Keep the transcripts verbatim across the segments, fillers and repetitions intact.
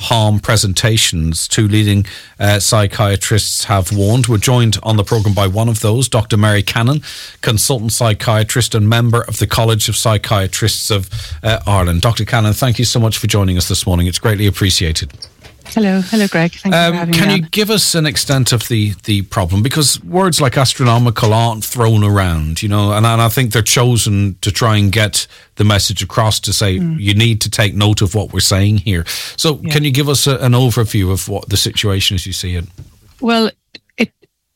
harm presentations. Two leading uh, psychiatrists have warned. We're joined on the programme by one of those, Doctor Mary Cannon, consultant psychiatrist and member of the College of Psychiatrists of uh, Ireland. Doctor Cannon, thank you so much for joining us this morning. It's greatly appreciated. Hello, hello, Greg. Thank you um, for having can me you on. give us an extent of the, the problem? Because words like astronomical aren't thrown around, you know, and, and I think they're chosen to try and get the message across to say mm. you need to take note of what we're saying here. So yeah. Can you give us a, an overview of what the situation as you see it? Well, it,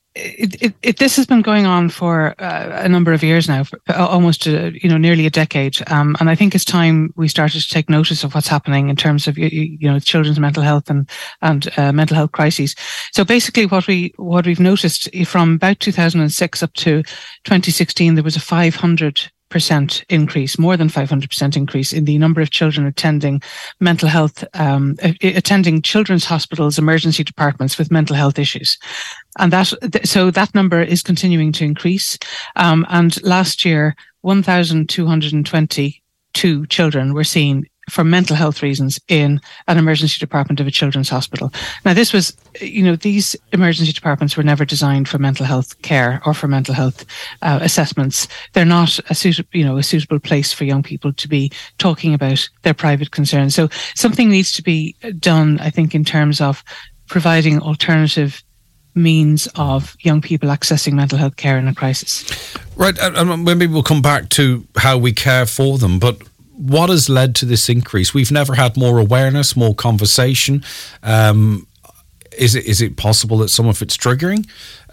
it, it, it this has been going on for uh, a number of years now, for almost uh, you know nearly a decade, um, and I think it's time we started to take notice of what's happening in terms of you, you know children's mental health and and uh, mental health crises. So basically, what we what we've noticed from about two thousand six up to twenty sixteen, there was a five hundred percent increase, more than five hundred percent increase in the number of children attending mental health, um, attending children's hospitals, emergency departments with mental health issues. And that, so that number is continuing to increase. Um, and last year, one thousand two hundred twenty-two children were seen for mental health reasons in an emergency department of a children's hospital. Now, this was, you know, these emergency departments were never designed for mental health care or for mental health uh, assessments. They're not a suitable, you know, a suitable place for young people to be talking about their private concerns. So something needs to be done, I think, in terms of providing alternative means of young people accessing mental health care in a crisis. Right, and maybe we'll come back to how we care for them, but what has led to this increase? We've never had more awareness, more conversation. Um, is it is it possible that some of it's triggering?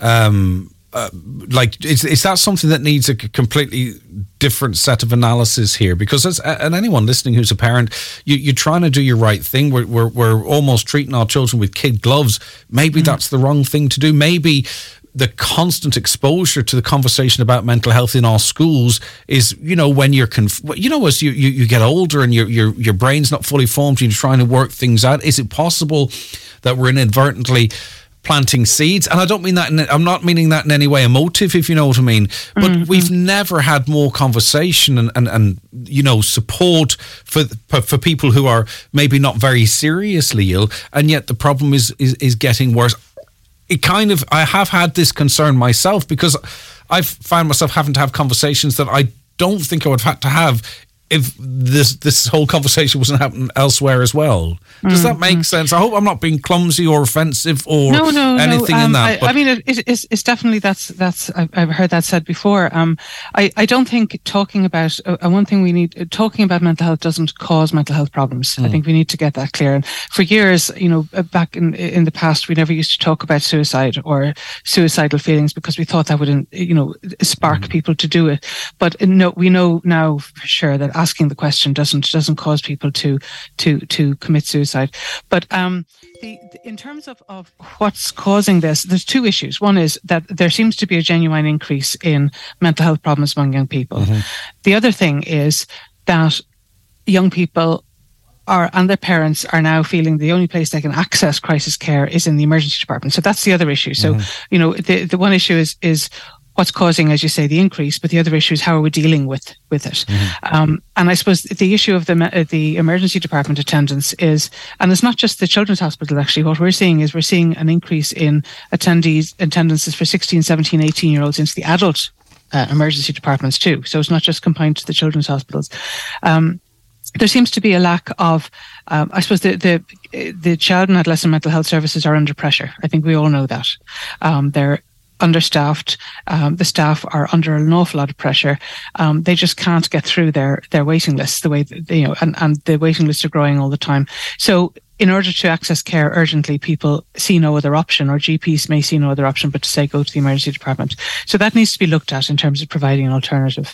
Um, uh, like, is, is that something that needs a completely different set of analysis here? Because as and anyone listening who's a parent, you, you're trying to do your right thing. We're, we're, we're almost treating our children with kid gloves. Maybe mm. that's the wrong thing to do. Maybe the constant exposure to the conversation about mental health in our schools is, you know, when you're, conf- you know, as you, you, you get older and your, your, your brain's not fully formed, you're trying to work things out. Is it possible that we're inadvertently planting seeds? And I don't mean that, in, I'm not meaning that in any way emotive, if you know what I mean, but mm-hmm. we've never had more conversation and, and, and, you know, support for, for people who are maybe not very seriously ill. And yet the problem is, is, is getting worse. It kind of, I have had this concern myself because I've found myself having to have conversations that I don't think I would have had to have if this this whole conversation wasn't happening elsewhere as well. Does mm, that make mm. sense? I hope I'm not being clumsy or offensive or no, no, anything no. Um, in that. I, I mean, it, it, it's, it's definitely, that's, that's I've, I've heard that said before. Um, I, I don't think talking about, uh, one thing we need, talking about mental health doesn't cause mental health problems. Mm. I think we need to get that clear. And for years, you know, back in in the past, we never used to talk about suicide or suicidal feelings because we thought that would, you know, spark mm. people to do it. But no, we know now for sure that asking the question doesn't doesn't cause people to to to commit suicide. But um, the, in terms of, of what's causing this, there's two issues. One is that there seems to be a genuine increase in mental health problems among young people. Mm-hmm. The other thing is that young people are and their parents are now feeling the only place they can access crisis care is in the emergency department. So that's the other issue. So mm-hmm. you know, the the one issue is is what's causing, as you say, the increase, but the other issue is how are we dealing with with it. Mm-hmm. Um, and I suppose the issue of the uh, the emergency department attendance is, and it's not just the children's hospital actually, what we're seeing is we're seeing an increase in attendees attendances for sixteen, seventeen, eighteen year olds into the adult uh, emergency departments too. So it's not just confined to the children's hospitals. Um, there seems to be a lack of, um, I suppose the, the the child and adolescent mental health services are under pressure. I think we all know that. Um, they're understaffed. Um, the staff are under an awful lot of pressure. Um, they just can't get through their their waiting lists the way that, you know, and, and the waiting lists are growing all the time. So in order to access care urgently, people see no other option, or G Ps may see no other option but to say go to the emergency department. So that needs to be looked at in terms of providing an alternative.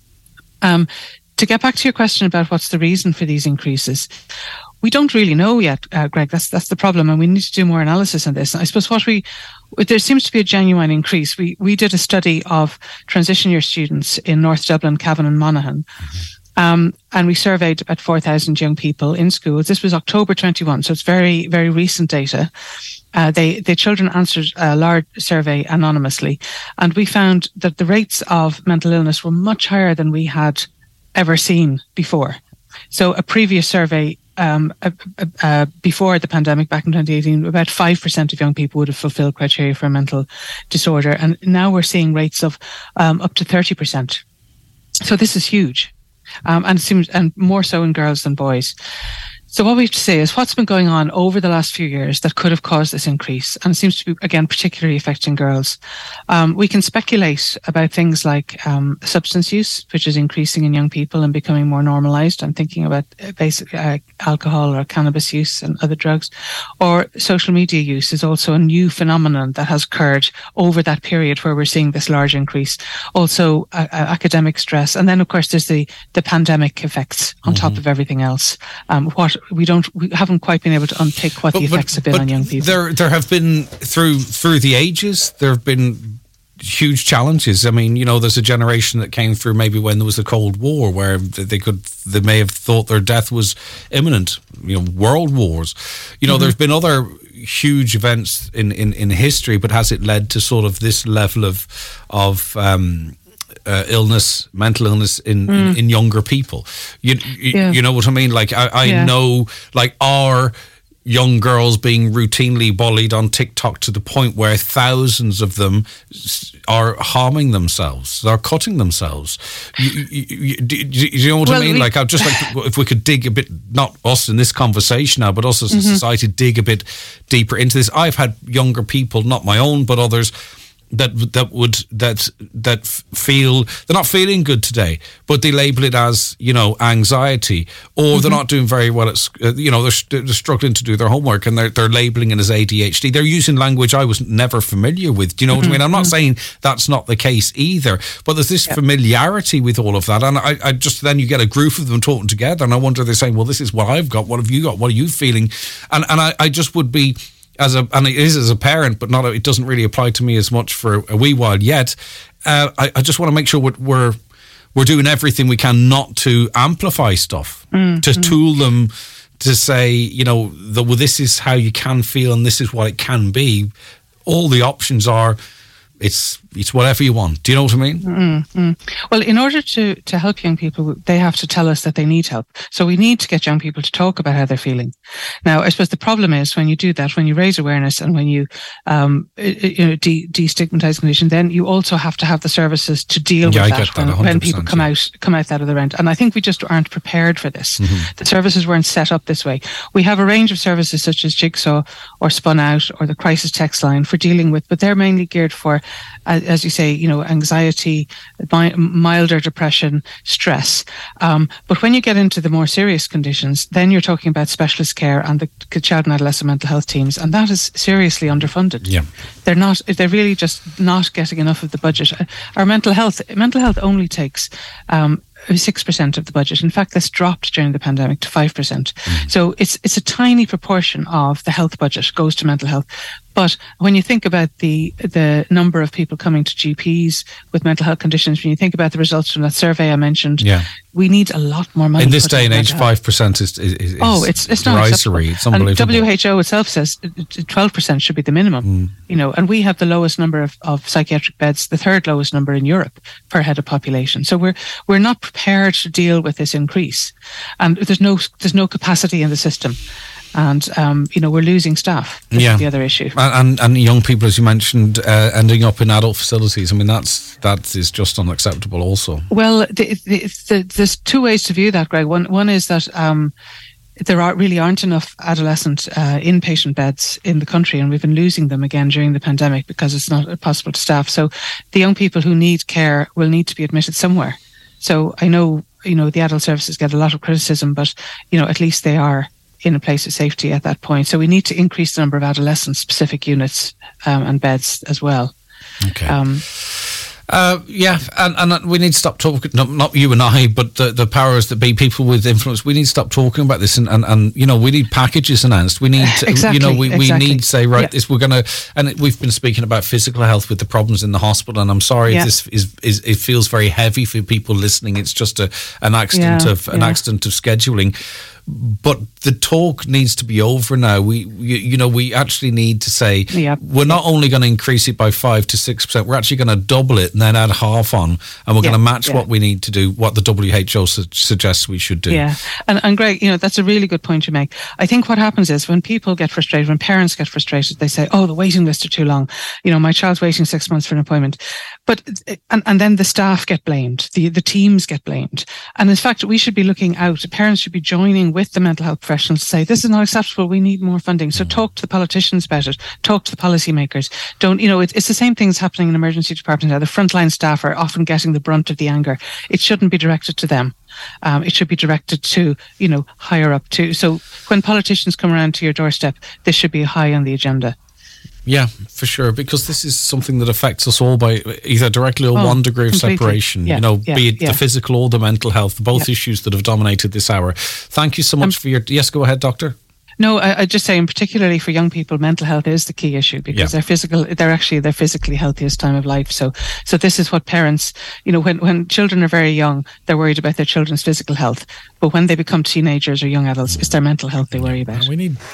Um, to get back to your question about what's the reason for these increases, we don't really know yet, uh, Greg. That's that's the problem, and we need to do more analysis on this. And I suppose what we there seems to be a genuine increase. We we did a study of transition year students in North Dublin, Cavan, and Monaghan, mm-hmm. um, and we surveyed about four thousand young people in schools. This was October twenty-one, so it's very very recent data. Uh, they the children answered a large survey anonymously, and we found that the rates of mental illness were much higher than we had ever seen before. So a previous survey um, uh, uh, before the pandemic, back in twenty eighteen, about five percent of young people would have fulfilled criteria for a mental disorder. And now we're seeing rates of um, up to thirty percent. So this is huge. Um, and it seems, and more so in girls than boys. So what we have to say is what's been going on over the last few years that could have caused this increase, and it seems to be, again, particularly affecting girls. Um, we can speculate about things like um, substance use, which is increasing in young people and becoming more normalized. I'm thinking about basic uh, alcohol or cannabis use and other drugs. Or social media use is also a new phenomenon that has occurred over that period where we're seeing this large increase. Also uh, uh, academic stress. And then, of course, there's the, the pandemic effects on mm-hmm. top of everything else. Um, what we don't, we haven't quite been able to unpick what but, the effects but, have been but on young people. There, there have been through through the ages. There have been huge challenges. I mean, you know, there's a generation that came through maybe when there was a Cold War, where they could, they may have thought their death was imminent. You know, world wars. You know, mm-hmm. there's been other huge events in, in, in history, but has it led to sort of this level of of um, Uh, illness, mental illness in, mm. in, in younger people? You you, yeah. you know what I mean? Like I, I yeah. know, like our young girls being routinely bullied on TikTok to the point where thousands of them are harming themselves, they're cutting themselves. You, you, you, do, do you know what well, I mean? We, like I'd just like if we could dig a bit, not us in this conversation now, but us as mm-hmm. a society, dig a bit deeper into this. I've had younger people, not my own, but others, that that would that that feel they're not feeling good today, but they label it as, you know, anxiety, or mm-hmm. they're not doing very well at, uh, you know, they're, they're struggling to do their homework, and they're they're labeling it as A D H D. They're using language I was never familiar with. Do you know mm-hmm. what I mean? I'm not saying that's not the case either, but there's this yep. familiarity with all of that, and I, I just then you get a group of them talking together, and I wonder, they're saying, well, this is what I've got. What have you got? What are you feeling? And and I, I just would be. As a, and it is as a parent, but not. It doesn't really apply to me as much for a wee while yet. Uh, I, I just want to make sure we're, we're we're doing everything we can not to amplify stuff, mm, to mm. tool them, to say, you know, the, well, this is how you can feel, and this is what it can be. All the options are. It's it's whatever you want. Do you know what I mean? Mm-hmm. Well, in order to, to help young people, they have to tell us that they need help. So we need to get young people to talk about how they're feeling. Now, I suppose the problem is when you do that, when you raise awareness and when you um, you know, de- destigmatize condition, then you also have to have the services to deal yeah, with I that, get that when, when people come yeah. out come out that other end. And I think we just aren't prepared for this. Mm-hmm. The services weren't set up this way. We have a range of services such as Jigsaw or Spun Out or the Crisis Text Line for dealing with, but they're mainly geared for, as you say, you know, anxiety, milder depression, stress. Um, but when you get into the more serious conditions, then you're talking about specialist care and the child and adolescent mental health teams, and that is seriously underfunded. Yeah. They're not, they're really just not getting enough of the budget. Our mental health, mental health only takes um, six percent of the budget. In fact, this dropped during the pandemic to five percent. Mm. So it's it's a tiny proportion of the health budget goes to mental health. But when you think about the the number of people coming to G Ps with mental health conditions, when you think about the results from that survey I mentioned, yeah. we need a lot more money. In this day and age, five percent is, is, is oh, it's it's not derisory. It's unbelievable. And W H O itself says twelve percent should be the minimum. Mm. You know, and we have the lowest number of, of psychiatric beds, the third lowest number in Europe per head of population. So we're we're not prepared to deal with this increase, and there's no there's no capacity in the system. And, um, you know, we're losing staff. This yeah. is the other issue. And, and, and young people, as you mentioned, uh, ending up in adult facilities. I mean, that's that is just unacceptable also. Well, the, the, the, there's two ways to view that, Greg. One one is that um, there are, really aren't enough adolescent uh, inpatient beds in the country, and we've been losing them again during the pandemic because it's not possible to staff. So the young people who need care will need to be admitted somewhere. So I know, you know, the adult services get a lot of criticism, but, you know, at least they are in a place of safety at that point. So we need to increase the number of adolescent-specific units um, and beds as well. Okay. Um, uh, yeah, and, and we need to stop talking, not, not you and I, but the, the powers that be, people with influence, we need to stop talking about this, and, and, and you know, we need packages announced. We need, to, exactly, you know, we, exactly. we need to say, right, yeah. this we're going to, and we've been speaking about physical health with the problems in the hospital, and I'm sorry yeah. if this is, is, it feels very heavy for people listening. It's just a, an accident yeah, of, an yeah. accident of scheduling. but the talk needs to be over now. We, you, you know, we actually need to say yeah. we're not only going to increase it by five to six percent. We're actually going to double it and then add half on, and we're yeah, going to match yeah. what we need to do, what the W H O su- suggests we should do. Yeah, and and Greg, you know, that's a really good point you make. I think what happens is when people get frustrated, when parents get frustrated, they say, "Oh, the waiting lists are too long." You know, my child's waiting six months for an appointment, but and and then the staff get blamed, the the teams get blamed, and in fact, we should be looking out. Parents should be joining with the mental health professionals to say, "This is not acceptable. We need more funding." So talk to the politicians about it. Talk to the policymakers. Don't, you know, it's, it's the same things happening in emergency departments now. The frontline staff are often getting the brunt of the anger. It shouldn't be directed to them. Um, it should be directed to, you know, higher up too. So when politicians come around to your doorstep, this should be high on the agenda. Yeah, for sure, because this is something that affects us all by either directly or oh, one degree of completely. separation, yeah, you know, yeah, be it yeah. the physical or the mental health, both yeah. issues that have dominated this hour. Thank you so much um, for your... Yes, go ahead, Doctor. No, I, I just saying, particularly for young people, mental health is the key issue because yeah. they're physical. They're actually their physically healthiest time of life. So, so this is what parents, you know, when when children are very young, they're worried about their children's physical health. But when they become teenagers or young adults, it's their mental health they worry about. We need,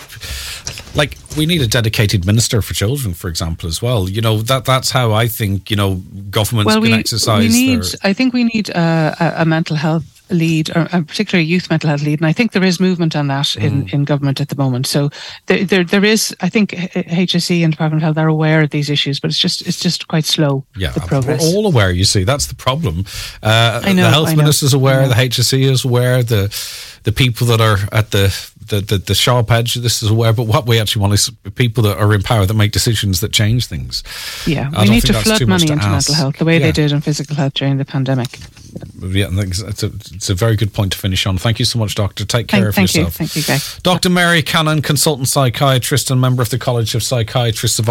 like, we need a dedicated minister for children, for example, as well. You know, that that's how I think, you know, governments well, can we, exercise. We need, their... I think we need uh, a, a mental health lead, or a particularly youth mental health lead, and I think there is movement on that in, mm. in government at the moment. So there, there there is, I think H S E and Department of Health are aware of these issues, but it's just it's just quite slow. Yeah, the progress. We're all aware. You see, that's the problem. Uh, I know, the health I minister is aware. know. The H S E is aware. The the people that are at the The, the, the sharp edge of this is aware, but what we actually want is people that are in power that make decisions that change things. Yeah, I we need to that's flood money to into ask. mental health the way yeah. they did in physical health during the pandemic. Yeah, it's a, it's a very good point to finish on. Thank you so much, Doctor. Take care thank, of thank yourself. You, thank you, Greg. Doctor Mary Cannon, consultant psychiatrist and member of the College of Psychiatrists of